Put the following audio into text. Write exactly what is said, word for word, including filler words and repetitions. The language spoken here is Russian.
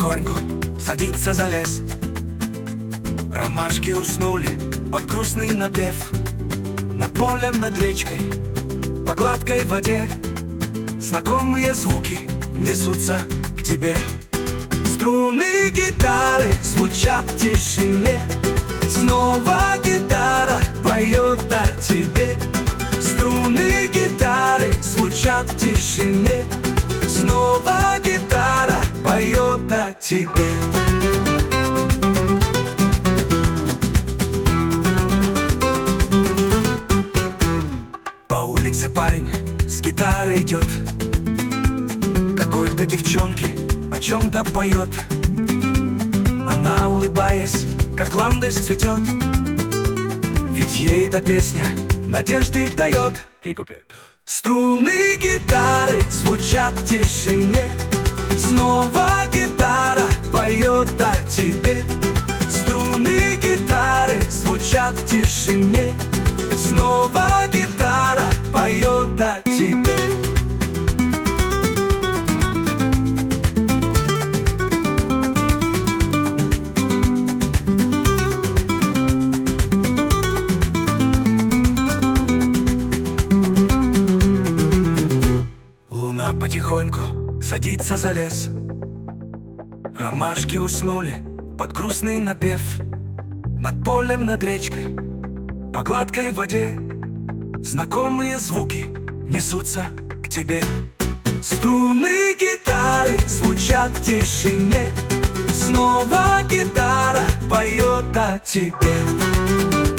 потихоньку садится за лес. Ромашки уснули под грустный напев. Над полем, над речкой, по гладкой воде знакомые звуки несутся к тебе. Струны гитары звучат в тишине. Снова гитара поет о тебе. Струны гитары звучат в тишине. Снова гитара поет о тебе. По улице парень с гитарой идет, какой-то девчонке о чем-то поет. Она, улыбаясь, как ландыш цветет, ведь ей эта песня надежды дает. Струны гитары звучат в тишине. Снова гитара поет о тебе. Струны гитары звучат в тишине. Снова гитара поет о тебе. Луна потихоньку садится за лес. Ромашки уснули под грустный напев. Над полем, над речкой, по гладкой воде знакомые звуки несутся к тебе. Струны гитары звучат в тишине. Снова гитара поет о тебе.